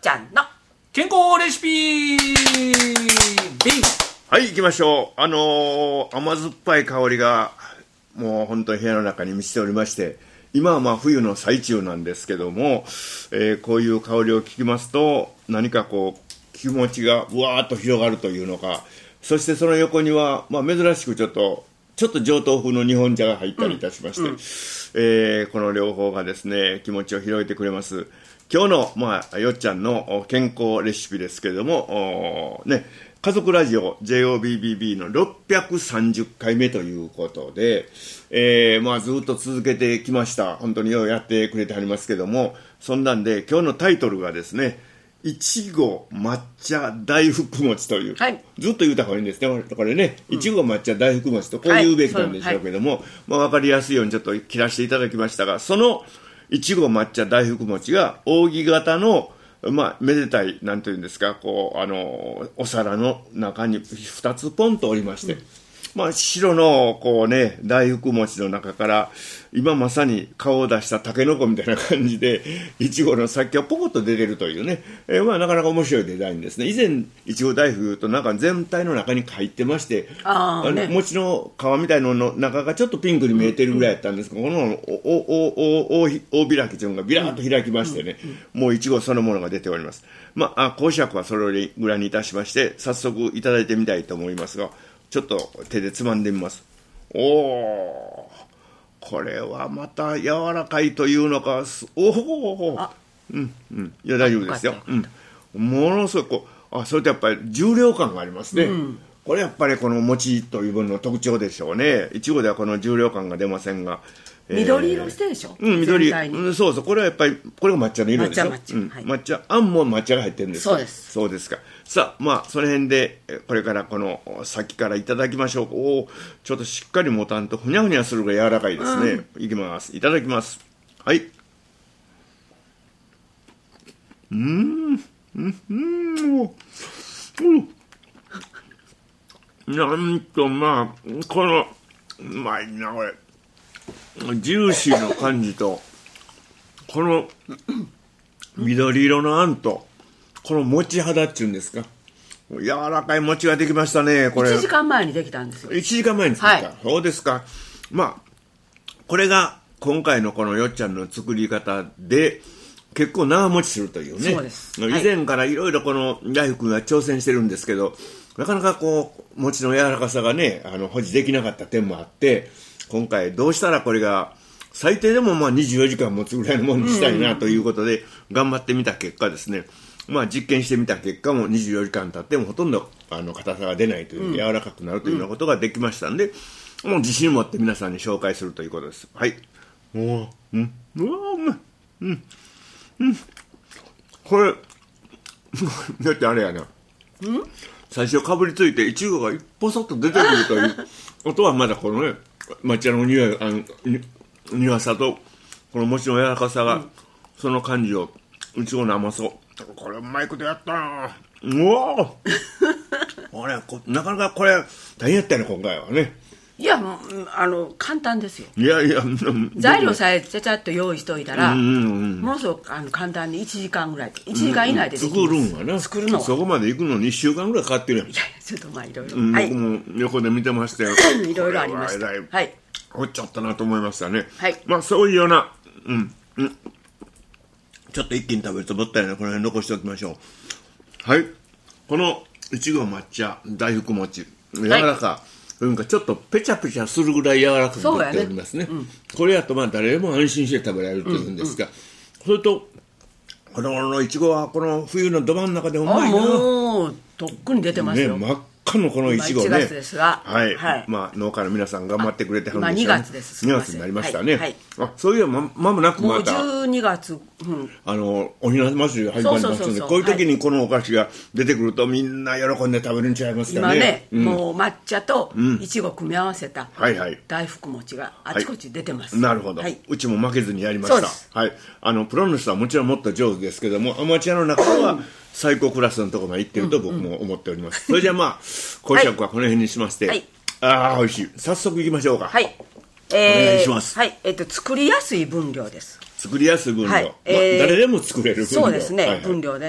ちゃんの健康レシピビン。 はい、行きましょう。甘酸っぱい香りがもう本当に部屋の中に満ちておりまして、今はまあ冬の最中なんですけども、こういう香りを聞きますと何かこう気持ちがうわーっと広がるというのか、そしてその横には、まあ、珍しくちょっと上等風の日本茶が入ったりいたしまして、この両方がですね気持ちを広げてくれます。今日の、よっちゃんの健康レシピですけれども、ね、家族ラジオ JOBBB の630回目ということで、ずっと続けてきました。本当にようやってくれてはりますけども、そんなんで今日のタイトルがですね、いちご抹茶大福餅という、 はい、 ずっと言うた方がいいんですね、これね、いちご抹茶大福餅とこう言うべきなんでしょうけども、分かりやすいようにちょっと切らせていただきましたが、そのいちご抹茶大福餅が扇形の、めでたい、なんていうんですか、こうお皿の中に2つポンとおりまして、白のこうね大福餅の中から今まさに顔を出したタケノコみたいな感じでいちごの先がポコッと出てるというね、なかなか面白いデザインですね。以前いちご大福となんか全体の中に入ってまして、餅の皮みたいなのの中がちょっとピンクに見えてるぐらいやったんですけど、この大開きというのがビラッと開きましてね、もういちごそのものが出ております。講釈はそれをご覧にいたしまして、早速いただいてみたいと思いますが、ちょっと手でつまんでみます。これはまた柔らかいというのか、いや大丈夫ですよ。ものすごくそれとやっぱり重量感がありますね。これやっぱりこの餅という分の特徴でしょうね。いちごではこの重量感が出ませんが、 緑色してるでしょ。 緑、そうそう、これはやっぱりこれが抹茶の色でしょ。抹茶、あんも抹茶が入ってるんですか。そうですか。さあ、その辺でこれからこの先からいただきましょう。ちょっとしっかり持たんとふにゃふにゃするぐらい柔らかいですね。いきます。いただきます。はい。なんとこのうまいなこれ。ジューシーな感じとこの緑色のあんとこの餅肌っていうんですか、柔らかい餅ができましたね。これ 1時間前にできたんですよ。 1時間前に作った、そうですか。これが今回のこのよっちゃんの作り方で結構長持ちするというね。 そうです、 以前からいろいろこの大福が挑戦してるんですけど、なかなかこう餅の柔らかさがね保持できなかった点もあって、今回どうしたらこれが最低でも24時間持つぐらいのものにしたいなということで頑張ってみた結果ですね、実験してみた結果も24時間経ってもほとんど硬さが出ないという、柔らかくなるというようなことができましたんで、もう自信を持って皆さんに紹介するということです。はい。これだってあれやな、最初かぶりついていちごが一歩そっと出てくるという音はまだこのね抹茶の苦さとこの餅の柔らかさが、その感じをいちごの甘さを、これうまいことやったな。これなかなかこれ大変やったよね今回はね。 いや簡単ですよ。 いや材料さえちゃちゃっと用意しておいたら、ものすごく簡単に1時間ぐらい1時間以内でできます。 作るんがな。作るのはそこまで行くのに1週間ぐらいかかってるやん。 いやちょっといろいろ、 僕も横で見てましたよ。 いろいろありました。はい。 落ちちゃったなと思いましたね。 はい。 そういうようなちょっと一気に食べるともったいないのでこの辺残しておきましょう。はい。このいちご抹茶大福餅柔らか、ちょっとペチャペチャするぐらい柔らかくなっておりますね。これやと誰でも安心して食べられるというんですが、それとこのいちごはこの冬のど真ん中でうまいな。 もうとっくに出てますよ。 真っ赤のこのいちごね。 1月ですが、 農家の皆さん頑張ってくれてはるんですよね。2月です。 2月になりましたね。そういえば間もなくまたもう12月、 おひな祭りが始まりますので、こういう時にこのお菓子が出てくるとみんな喜んで食べるんちゃいますかね。 今ね、もう抹茶といちご組み合わせた大福餅があちこち出てます。 なるほど。うちも負けずにやりました。はい。プロの人はもちろんもっと上手ですけども、アマチュアの中では最高クラスのところまで行ってると僕も思っております。それじゃ講釈はこの辺にしまして、美味しい。早速いきましょうか。 はい。 お願いします。 はい。作りやすい分量です。 作りやすい分量。誰でも作れる分量。 そうですね。分量ね。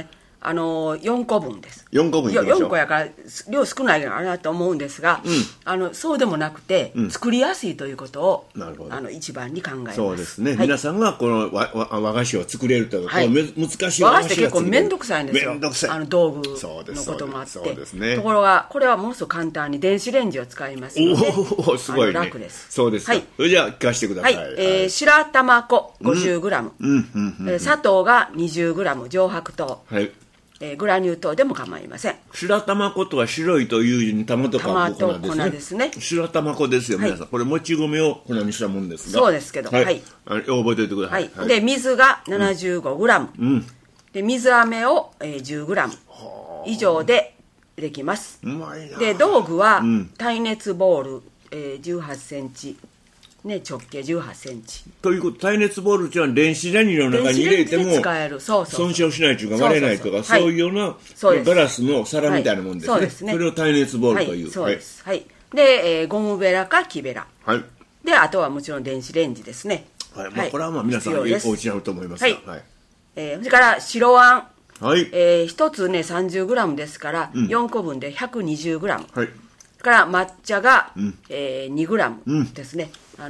4個分です。 4個分いきましょう。 4個やから量少ないかなと思うんですが、そうでもなくて、作りやすいということを一番に考えます。 そうですね、皆さんがこの和菓子を作れるという、難しい和菓子って結構面倒くさいんですよ。 面倒くさい道具のこともあって。 そうですね。 ところがこれはものすごく簡単に電子レンジを使いますので、 すごいね、 楽です。 そうですか。それじゃあ聞かせてください。 白玉粉 50g、砂糖が 20g、 上白糖、グラニュー糖でも構いません。 白玉粉とは白いという字に玉とか粉ですね。白玉粉ですよ、皆さん。これもち米を粉にしたもんですが。 そうですけど、覚えておいてください。 で水が 75g、で水飴を 10g 以上でできます。で道具は耐熱ボウル18センチ、直径18センチということ。耐熱ボウルっていうのは電子レンジの中に入れても損傷しないというか割れないとか、そういうようなガラスの皿みたいなもんですね。それを耐熱ボウルという。 そうです。でゴムベラか木ベラで、あとはもちろん電子レンジですね。 これは皆さんお家にあると思いますが、 それから白あん、1つね 30g ですから4個分で 120g、から抹茶が、2g ですね。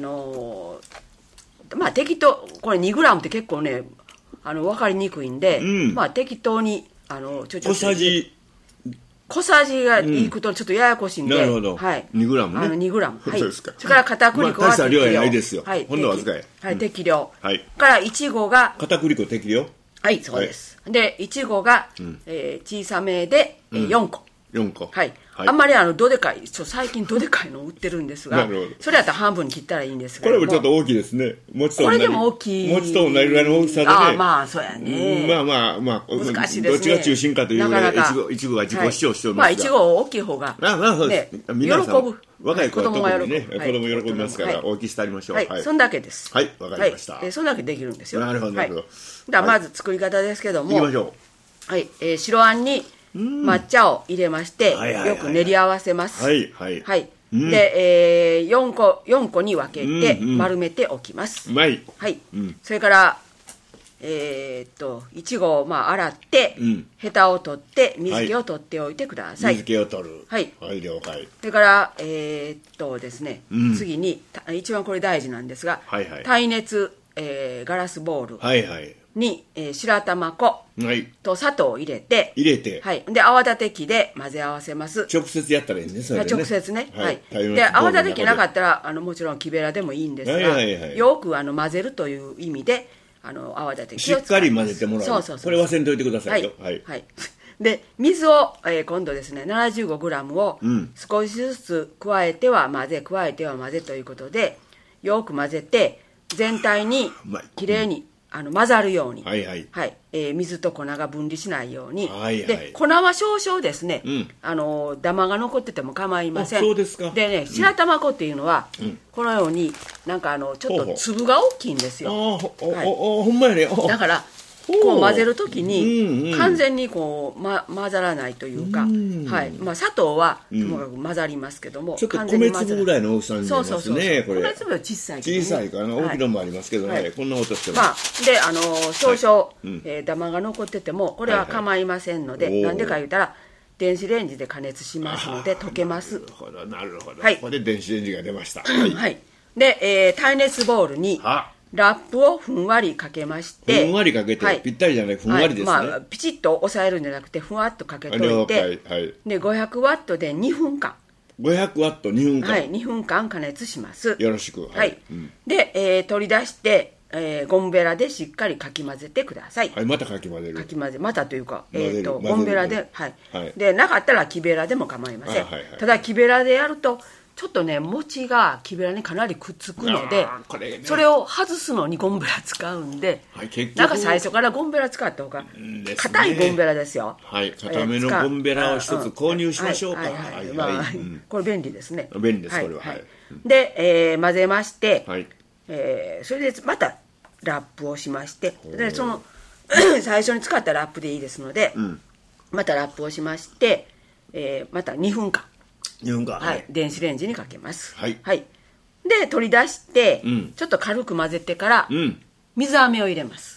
適当、これ 2g って結構ね分かりにくいんで、適当に小さじがいくとちょっとややこしいんで、 なるほど、2g ね、 2g、そうですか。それから片栗粉は適量、 大した量やないですよ、ほんのわずかや、 適量、からいちごが片栗粉適量、 そうです。でいちごが、小さめで、4個、あんまりどでかい、最近どでかいの売ってるんですが、それやったら半分に切ったらいいんですが、 これもちょっと大きいですね。 これでも大きい、 餅と同じぐらいの大きさでね。 そうやね。難しいですね。 どっちが中心かというぐらいいちごが自己主張しておりますが、 いちご大きい方が喜ぶ。 若い子は特にね、子供喜びますから大きくしてありましょう。 そんだけです。 わかりました。 そんだけできるんですよ。 なるほど、なるほど。 ではまず作り方ですけども、 いきましょう。白あんに抹茶を入れまして、よく練り合わせます。で、4個に分けて丸めておきます。それからいちごを洗って、ヘタを取って水気を取っておいてください。 水気を取る。了解。 それからですね、次に一番これ大事なんですが、耐熱ガラスボウルに白玉粉と砂糖を入れて、で泡立て器で混ぜ合わせます。 直接やったらいいんですね。 直接ね。で泡立て器なかったらもちろん木べらでもいいんですが、よく混ぜるという意味で泡立て器を使います。 しっかり混ぜてもらう。これ忘れんといてくださいよ。 で水を今度ですね 75g を少しずつ加えては混ぜ加えては混ぜということでよく混ぜて全体にきれいに混ざるように、水と粉が分離しないように、で粉は少々ですね、ダマが残ってても構いません。 そうですか。 でね、白玉粉っていうのは、このようになんかちょっと粒が大きいんですよ。 ほんまやね。 だからこう混ぜるときに完全にこう、混ざらないというか、砂糖はともかく混ざりますけども、 ちょっと米粒ぐらいの大きさになりますね。これ米粒は小さいけどね、 小さいから大きいのもありますけどね、こんな音してます。 で少々ダマが残っててもこれは構いませんので、なんでか言うたら電子レンジで加熱しますので溶けます。 なるほど。ここで電子レンジが出ました。 で耐熱ボウルにラップをふんわりかけまして、 ふんわりかけて、ぴったりじゃない、ふんわりですね。 ピチッと押さえるんじゃなくてふわっとかけといて、で500ワットで2分間 500ワット2分間 2分間加熱します。 よろしく。 で、取り出してゴムベラでしっかりかき混ぜてください。 またかき混ぜる。 またというかゴムベラで、でなかったら木べらでも構いません。ただ木べらでやるとちょっとね餅が木べらにかなりくっつくので、それを外すのにゴムベラ使うんで、なんか最初からゴムベラ使った方が硬いゴムベラですよ。 硬めのゴムベラを一つ購入しましょうか。 これ便利ですね。 便利ですこれは。 で混ぜまして、それでまたラップをしまして、でその最初に使ったラップでいいですので、またラップをしまして、また2分間電子レンジにかけます。で取り出して、ちょっと軽く混ぜてから、水飴を入れます。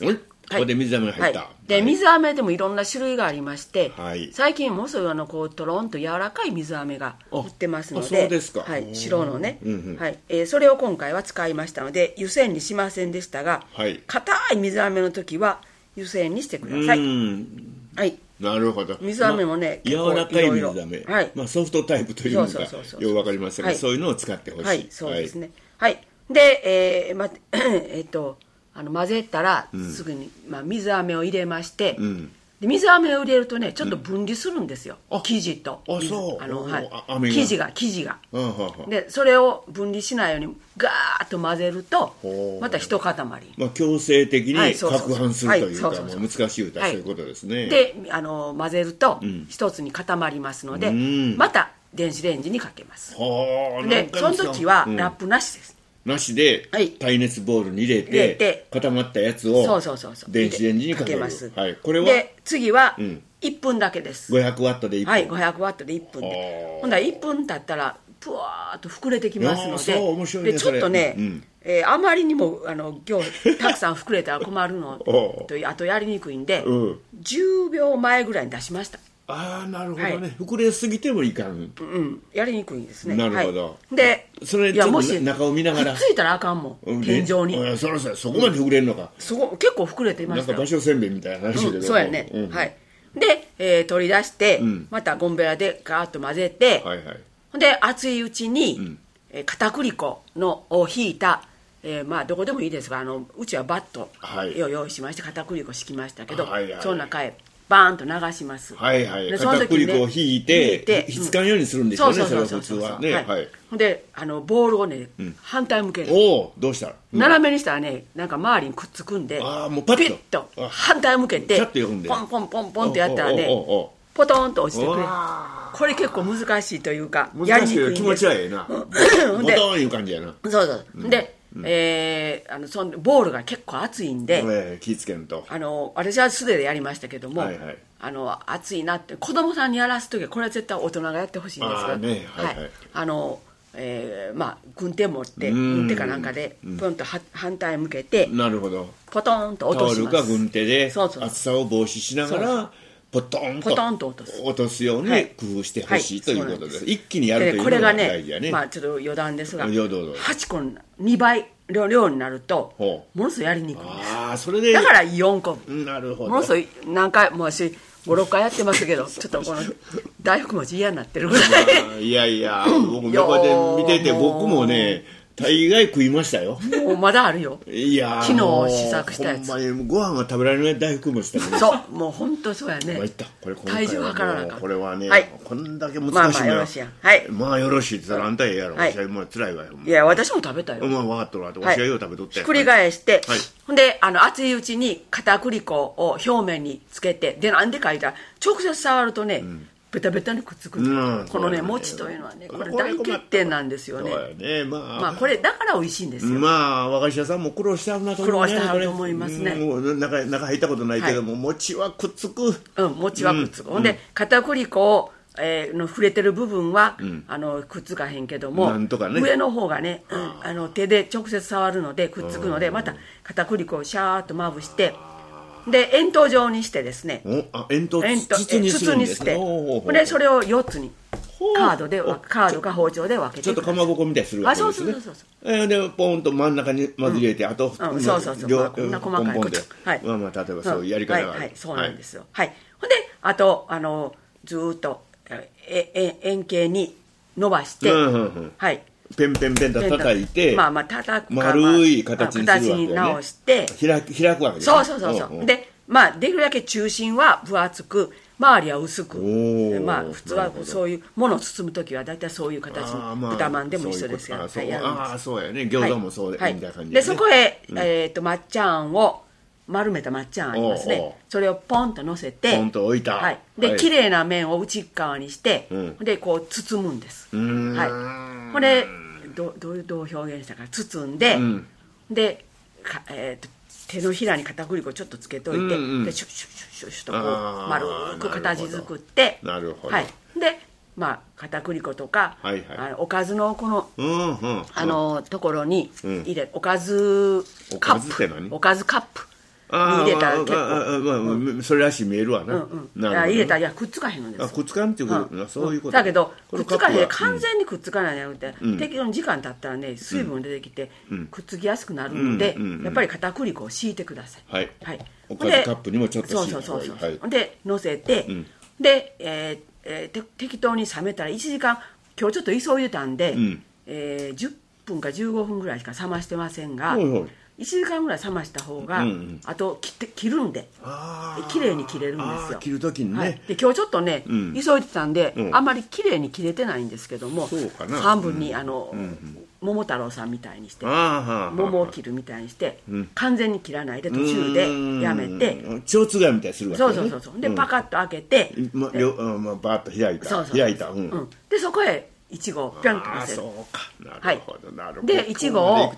ここで水飴が入った、 で水飴でもいろんな種類がありまして、最近もそういうこうとろんと柔らかい水飴が売ってますので、 そうですか、 白のね、それを今回は使いましたので湯煎にしませんでしたが、硬い水飴の時は湯煎にしてください。 なるほど。 水飴もね、 柔らかい水飴、ソフトタイプというのがよく分かりましたが、そういうのを使ってほしい。 そうですね。で、混ぜたらすぐに、水飴を入れまして、で水飴を入れるとねちょっと分離するんですよ、生地と生地がでそれを分離しないようにガーッと混ぜるとまた一塊、 強制的に攪拌するというか難しい歌、そういうことですね。 で混ぜると一つに固まりますので、また電子レンジにかけます。でその時はラップなしです。 なしで耐熱ボウルに入れて固まったやつを電子レンジにかけます。これはで次は1分だけです。 500ワットで1分。 500ワットで1分で、ほんだら1分経ったらぷわーっと膨れてきますので、ちょっとね、あまりにも今日たくさん膨れたら困るのとあとやりにくいんで、10秒前ぐらいに出しました。 なるほどね、膨れすぎてもいかん、 やりにくいんですね。 なるほど。 でそれちょっと中を見ながらくっついたらあかんもん、天井に。 そこまで膨れるのか。 結構膨れてましたよ。 なんか場所せんべいみたいな話だけど、 そうやね。で取り出してまたゴムベラでガーッと混ぜて、で熱いうちに片栗粉をひいた、どこでもいいですがうちはバットを用意しまして片栗粉敷きましたけど、その中へバーンと流します。 片栗粉をひいてひっつかんようにするんですよね、それは普通はね。 でボールをね反対向ける。 どうしたら斜めにしたらねなんか周りにくっつくんで、ピッと反対向けてポンポンポンポンってやったらねポトンと落ちてくれる。これ結構難しいというかやりにくいんです。 気持ちはいいな。ボトンいう感じやな。 でそのボールが結構熱いんで、 気ぃつけんと。 私は素手でやりましたけども、熱いなって子供さんにやらす時はこれは絶対大人がやってほしいんですが、軍手持って軍手かなんかでポンと反対向けて、 なるほど、 ポトンと落とします。 タオルか軍手で熱さを防止しながらポトンと落とすように工夫してほしいということです。一気にやるというのが大事やね。ちょっと余談ですが、8個の2倍量になるとものすごいやりにくいんです。だから4個。 なるほど。 ものすごい何回も私5、6回やってますけど、ちょっとこの大福餅嫌になってるぐらい。 いや僕横で見てて僕もね大概食いましたよ。 もうまだあるよ。 昨日試作したやつ。 ほんまにご飯が食べられない大福餅だけど。 そうもう本当そうやね。体重測らなかった。 これはね、こんだけ難しいのよ。 よろしいやん。 まあよろしいって言ったらあんたええやろ。私はもう辛いわよ。 いや私も食べたよ。 分かっとるわ。私はよう食べとって。 ひっくり返して、ほんで熱いうちに片栗粉を表面につけて、でなんでか言ったら直接触るとね。ベタベタにくっつく、このね餅というのはねこれ大欠点なんですよね。これだから美味しいんですよ。 和菓子屋さんも苦労してはるなと思うね。 苦労してはると思いますね。 中入ったことないけども餅はくっつく。 餅はくっつく。ほんで片栗粉の触れてる部分はくっつかへんけども、上の方がね手で直接触るのでくっつくので、また片栗粉をシャーッとまぶしてで円筒状にしてですね、筒にするんですね。でそれを4つにカードか包丁で分けて、 ちょっとかまぼこみたいにするわけですね。でポンと真ん中にまず入れて、あとこんな細かいこと、 例えばそういうやり方がある。 そうなんですよ。ほんであとずーっと円形に伸ばして、 ペンと叩いて丸い形にするわけね。 直して開くわけです。 そうでできるだけ中心は分厚く周りは薄く、普通はそういうものを包む時は大体そういう形に豚まんでも一緒ですがそうやね。餃子もそうみたいな感じでそこへ抹茶あんを丸めた抹茶あんありますね。それをポンと乗せてポンと置いた。 で綺麗な面を内側にしてでこう包むんです。これどう表現したか、包んでで手のひらに片栗粉ちょっとつけといて、でシュッシュッシュッシュッとこう丸く形作って、で片栗粉とかおかずのこのところに入れ、おかずカップ入れたら結構それらしい見えるわな。 入れたらくっつかへんのです。 くっつかんっていうこと、そういうことだけどくっつかへん、完全にくっつかないんじゃなくて、適度に時間経ったらね水分出てきてくっつきやすくなるので、やっぱり片栗粉を敷いてください。 はい、おかずカップにもちょっと敷いて、 そうでのせて、で適当に冷めたら1時間、今日ちょっと急いでたんで10分か15分ぐらいしか冷ましてませんが、1時間ぐらい冷ました方が、あと切るんで綺麗に切れるんですよ。 切る時にね、 で今日ちょっとね、急いでたんで、あんまり綺麗に切れてないんですけども、半分に桃太郎さんみたいにして桃を切るみたいにして、完全に切らないで途中でやめて蝶つがいみたいにするわけね。 そうでパカッと開けてバーッと開いたでそこへいちごをピャンとのせる。 そうか、なるほどなるほど。 でいちごを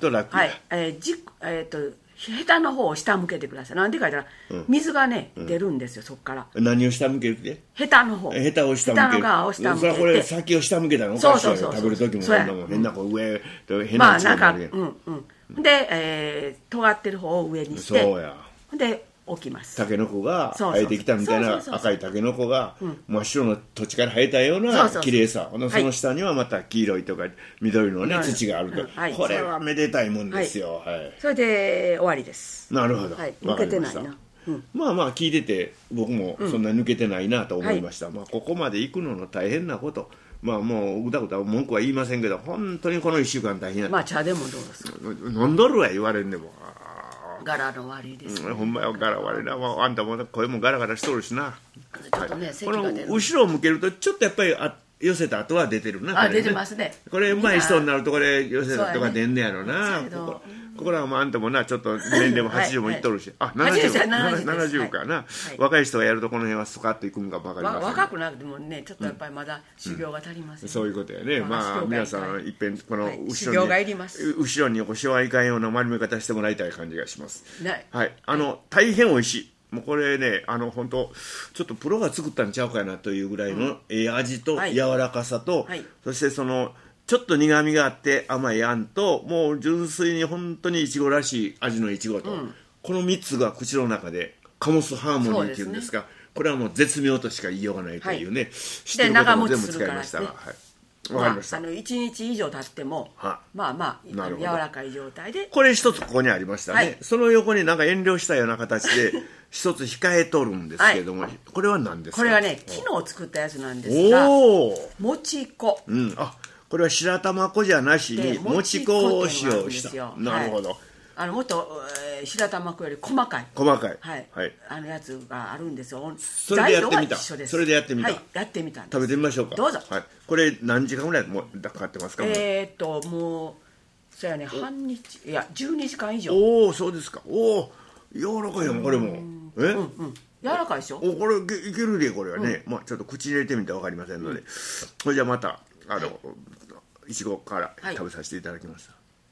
ヘタの方を下向けてください。なんでか言ったら水がね出るんですよ、そこから。 何を下向けるって？ ヘタの方、 ヘタを下向ける。 ヘタの側を下向けて、 これ先を下向けたらおかしいよ。食べる時も変な上と変な位置になるやん。 で尖ってる方を上にして、 そうや。 で置きます。 タケノコが生えてきたみたいな赤いタケノコが真っ白の土地から生えたような綺麗さ、その下にはまた黄色いとか緑のね土があると、これはめでたいもんですよ。 それで終わりです。 なるほど、 抜けてないな。 まあ聞いてて僕もそんな抜けてないなと思いました。ここまで行くのの大変なこと、もううだうだ文句は言いませんけど、本当にこの1週間大変やった。 茶でもどうですか？ 飲んどるわ言われんでも柄の悪いですね。 ほんまや柄悪いな。あんたも声もガラガラしとるしな。 ちょっとね、咳が出る。 後ろを向けるとちょっとやっぱり寄せた後は出てるな。 出てますね。 これうまい人になるとこれ寄せた後が出んねやろな。ここらはもうあんたもなちょっと年齢も80もいっとるし、70かな。若い人がやるとこの辺はスカッといくんかも分かりません。 若くなくてもね、ちょっとやっぱりまだ修行が足りません。 そういうことやね。皆さんいっぺんこの後ろに腰はいかんような丸め方してもらいたい感じがします。はい、大変美味しい。もうこれね、本当ちょっとプロが作ったんちゃうかなというぐらいの味と柔らかさと、そしてそのちょっと苦みがあって甘いあんと、もう純粋に本当にいちごらしい味のいちごと、この3つが口の中で醸すハーモニーっていうんですか、これはもう絶妙としか言いようがないというね、知ってることも全部使いましたが、わかりました。 1日以上経っても柔らかい状態で。 これ一つここにありましたね。その横になんか遠慮したような形で一つ控えとるんですけども、これは何ですか？ これはね、昨日作ったやつなんですが、もち粉。 これは白玉粉じゃなしにもち粉を使用した。なるほど。 もっと白玉粉より細かいやつがあるんですよ。 それでやってみた。それでやってみた。 やってみたんです。 食べてみましょうか。 どうぞ。 これ何時間ぐらいかかってますか？ もうそうやね、半日、いや12時間以上。 おお、そうですか。おお、柔らかいよこれも。 柔らかいでしょ。 これいけるで、これはね。ちょっと口に入れてみて分かりませんので、それじゃあまたいちごから食べさせていただきます。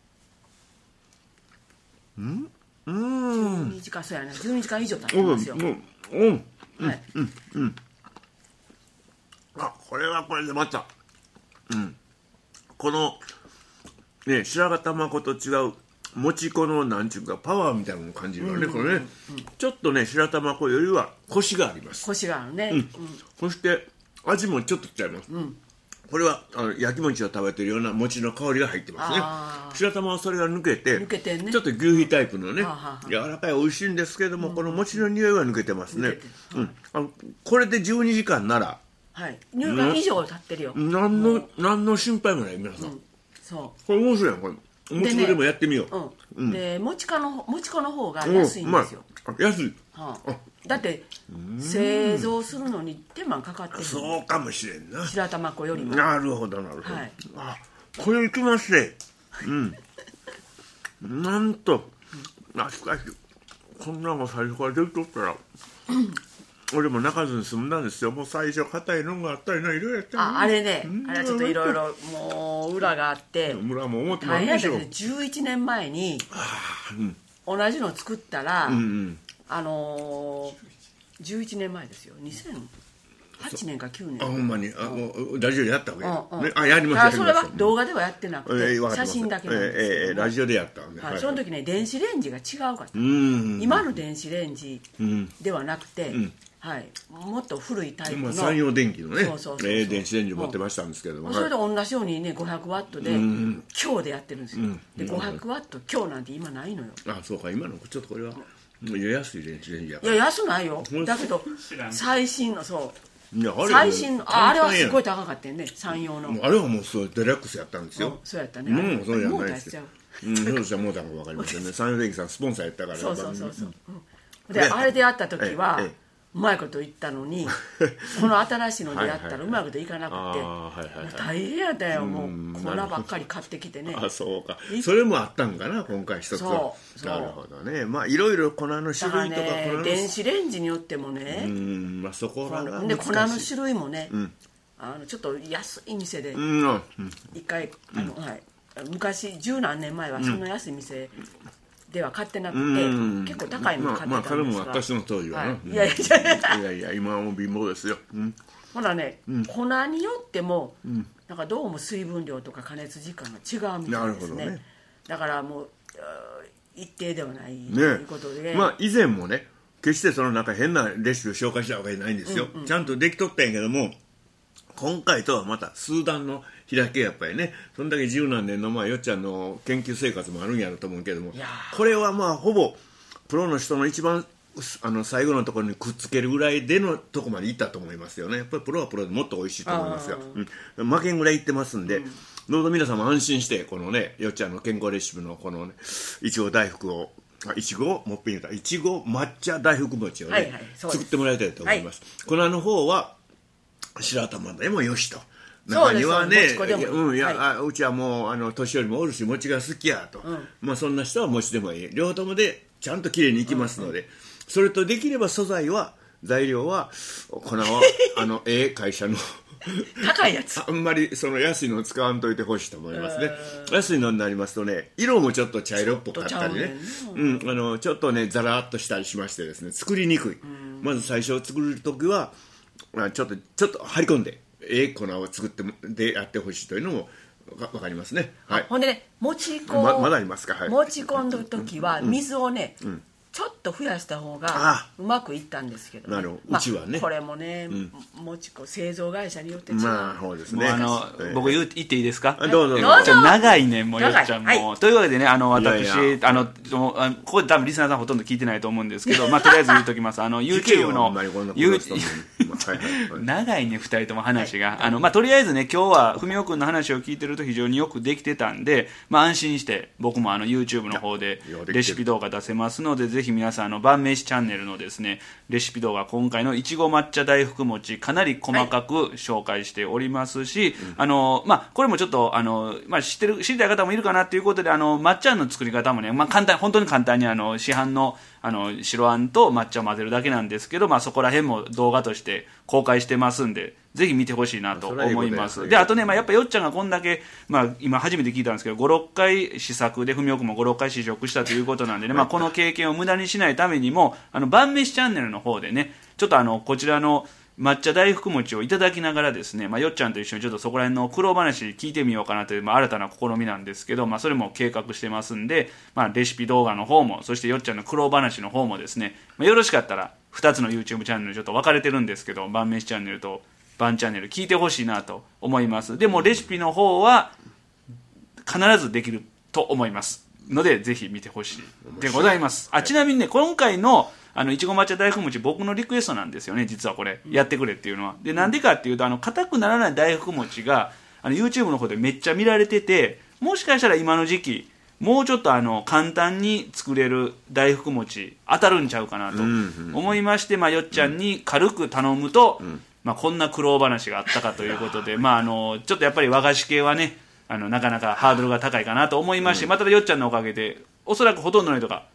12時間、そうやね、12時間以上経ってますよ。 これはこれでまたこのね、白玉粉と違うもち粉のなんちゅうかパワーみたいなのを感じるよね。これね、ちょっとね白玉粉よりはコシがあります。 コシがあるね。 そして味もちょっと違います。これは焼き餅を食べてるような餅の香りが入ってますね。白玉はそれが抜けてちょっと牛皮タイプのね柔らかい美味しいんですけども、この餅の匂いは抜けてますね。これで12時間なら 2時間以上経ってるよ。 何の心配もない。皆さんこれ面白いやん。これもち粉でもやってみよう。 でもち粉の方が安いんですよ。 安い。 だって製造するのに手間かかってる。 そうかもしれんな、 白玉粉よりも。 なるほどなるほど。これいきますね。なんとしかしこんなの最初からできとったら俺も泣かずに済んだんですよ。もう最初硬いのがあったりないろいろやったあれね、あれはちょっといろいろもう裏があって裏も思ってもらうんでしょ。 11年前に同じの作ったら11年前ですよ。 8年か9年ほんまにラジオでやったわけ、ね、やりました。 それは動画ではやってなくて、写真だけなんですけど、 ラジオでやったんで、 その時ね電子レンジが違うかった。今の電子レンジではなくて、もっと古いタイプの山陽電機のね電子レンジを持ってましたんですけども、 それで同じようにね500ワットで強でやってるんですよ。で500ワット強なんて今ないのよ。 そうか、今のちょっとこれは安い電子レンジやから。 いや安ないよ。だけど最新の最新のあれはすごい高かったよね、山陽の。 あれはもうそうデラックスやったんですよ。 そうやったね。 もうそうじゃないですよ。そうしたらもうたのか分かりませんね。山陽電機さんスポンサーやったから。 そうであれでやった時はうまいこと言ったのに、この新しいのでやったらうまいこといかなくて大変やったよ。もう粉ばっかり買ってきてね。 そうか、それもあったんかな今回一つは。なるほどね。いろいろ粉の種類とか電子レンジによってもね、 そこらがで粉の種類もね、ちょっと安い店で一回昔十何年前はそんな安い店では買ってなくて、結構高いの買ってたんですが、 私の当時はね、 いやいや今はもう貧乏ですよ。 ほらね、粉によってもなんかどうも水分量とか加熱時間が違うみたいですね。だからもう一定ではないということで、 以前もね決してそのなんか変なレシピを紹介したわけじゃないんですよ。ちゃんとできとったんやけども、今回とはまた数段の開けやっぱりね、そんだけ十何年のよっちゃんの研究生活もあるんやろと思うけども、これはほぼプロの人の一番最後のところにくっつけるぐらいでのとこまでいったと思いますよね。やっぱりプロはプロでもっと美味しいと思いますよ。負けんぐらいいってますんで、どうぞ皆さんも安心してこのねよっちゃんの健康レシピのこのねいちご大福をいちご抹茶大福餅をね、作ってもらいたいと思います。粉の方は白玉でもよしと。中にはね、うちはもう年寄りもおるし餅が好きやと、そんな人は餅でもいい。両方ともでちゃんときれいにいきますので、それとできれば素材は材料は粉は会社の高いやつあんまりその安いのを使わんといてほしいと思いますね。安いのになりますとね、色もちょっと茶色っぽかったりね、ちょっとねザラッとしたりしましてですね、作りにくい。まず最初作る時はちょっと張り込んで粉を作ってでやってほしいというのも分かりますね。 ほんでね、持ち込まだありますか。 持ち込んだ時は水をね、ちょっと増やした方がうまくいったんですけど、 うちはねこれもね、製造会社によって違う。 そうですね。 僕言っていいですか。 どうぞ。 長いね、もうよっちゃんも。というわけでね、私ここで多分リスナーさんほとんど聞いてないと思うんですけど、とりあえず言うときます。YouTube の長いね2人とも話が、とりあえずね今日は文雄君の話を聞いてると非常によくできてたんで、安心して僕もYouTube の方でレシピ動画出せますので、ぜひ皆さん晩飯チャンネルのですねレシピ動画、今回のいちご抹茶大福餅かなり細かく紹介しておりますし、これもちょっと知りたい方もいるかなということで、抹茶の作り方もね、本当に簡単に市販の白あんと抹茶を混ぜるだけなんですけど、そこら辺も動画として公開してますんで、ぜひ見てほしいなと思います。であとね、やっぱよっちゃんがこんだけ、今初めて聞いたんですけど 5,6 回試作で、文雄君も 5,6 回試食したということなんでね、この経験を無駄にしないためにも晩飯チャンネルの方でね、ちょっとこちらの抹茶大福餅をいただきながらですね、よっちゃんと一緒にちょっとそこら辺の苦労話聞いてみようかなという、新たな試みなんですけど、それも計画してますんで、レシピ動画の方も、そしてよっちゃんの苦労話の方もですね、よろしかったら2つの YouTube チャンネルちょっと分かれてるんですけど、晩飯チャンネルと晩チャンネル聞いてほしいなと思います。でもレシピの方は必ずできると思いますので、ぜひ見てほしいでございます。ちなみにね、今回のいちご抹茶大福餅、僕のリクエストなんですよね、実はこれやってくれっていうのは。でなんでかっていうと、硬くならない大福餅がYouTube の方でめっちゃ見られてて、もしかしたら今の時期もうちょっと簡単に作れる大福餅当たるんちゃうかなと思いまして、よっちゃんに軽く頼むと、こんな苦労話があったかということで、ちょっとやっぱり和菓子系はね、なかなかハードルが高いかなと思いまして、またよっちゃんのおかげでおそらくほとんどの人が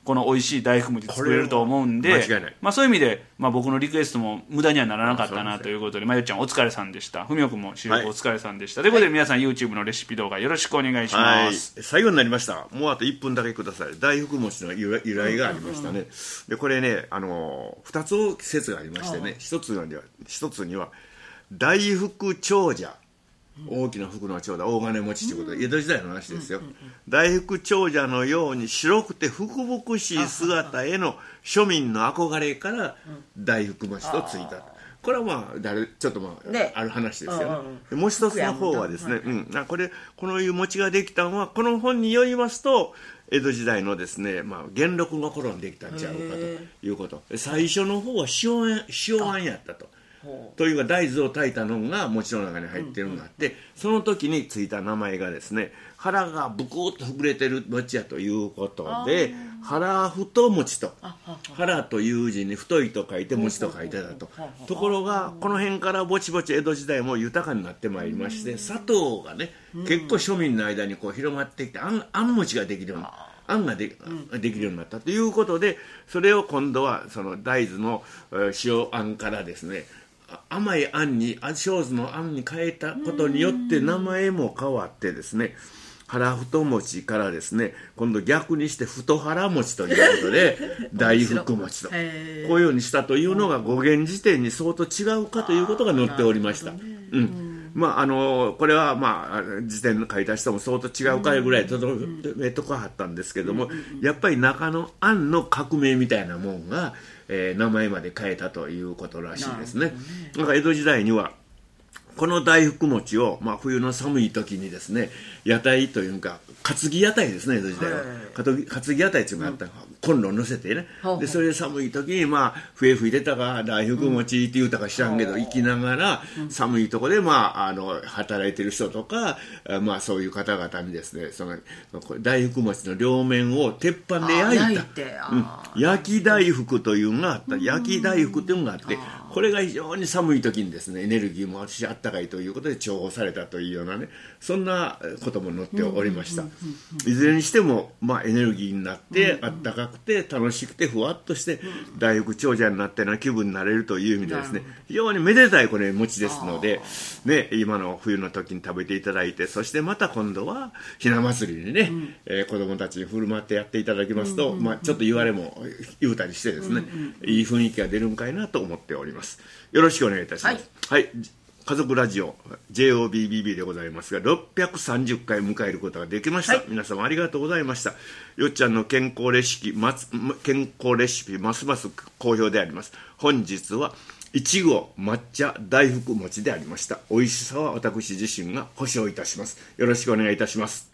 この美味しい大福餅作れると思うんで、 間違いない。 まあ、そういう意味で、まあ、僕のリクエストも無駄にはならなかったなということで、まゆっちゃんお疲れさんでした。ふみおくんも収録お疲れさんでした。ということで皆さん YouTube のレシピ動画よろしくお願いします。 最後になりました。もうあと1分だけください。大福餅の由来がありましたね。でこれね、2つ説がありましてね、1つには大福長者、大きな福の長者、大金持ちということで江戸時代の話ですよ。大福長者のように白くて福々しい姿への庶民の憧れから大福餅とついた。これはまあちょっとある話ですよね。もう一つの方はですね、このいう餅ができたのはこの本によりますと江戸時代のですね、元禄の頃にできたんちゃうかということ。最初の方は塩あんやったと。というか大豆を炊いたのが餅の中に入ってるのがあって、その時についた名前がですね、腹がブクッと膨れてる餅やということで腹太餅と、腹という字に太いと書いて餅と書いてたと。ところがこの辺からぼちぼち江戸時代も豊かになってまいりまして、砂糖がね結構庶民の間にこう広まってきて、あん餅ができるようにあんができるようになったということで、それを今度はその大豆の塩あんからですね、甘いあんに小豆のあんに変えたことによって名前も変わってですね、腹太餅からですね、今度逆にして太腹餅ということで大福餅とこういうようにしたというのが語源辞典に相当違うかということが載っておりました。これは辞典の書いた人も相当違うかぐらいとどめとかはったんですけども、やっぱり中のあんの革命みたいなもんが、名前まで変えたということらしいですね。なんか江戸時代にはこの大福餅を、冬の寒い時にですね、屋台というか担ぎ屋台ですね、江戸時代は担ぎ屋台というのがあった、コンロを乗せてね、でそれで寒い時に笛吹いてたか大福餅って言うたか知らんけど、行きながら寒いとこで働いてる人とか、そういう方々にですね、その大福餅の両面を鉄板で焼いた焼き大福というのがあった。焼き大福というのがあって、これが非常に寒い時にですね、エネルギーもあるしあったかいということで重宝されたというようなね、そんなことも載っておりました。いずれにしてもエネルギーになってあったかくて楽しくてふわっとして大福長者になったような気分になれるという意味でですね、非常にめでたいこれ餅ですのでね、今の冬の時に食べていただいて、そしてまた今度はひな祭りにね、子供たちに振る舞ってやっていただきますと、ちょっと言われも言うたりしてですね、いい雰囲気が出るんかいなと思っております。よろしくお願いいたします。家族ラジオ JOBBB でございますが、630回迎えることができました。皆様ありがとうございました。よっちゃんの健康レシピますます好評であります。本日はいちご抹茶大福餅でありました。美味しさは私自身が保証いたします。よろしくお願いいたします。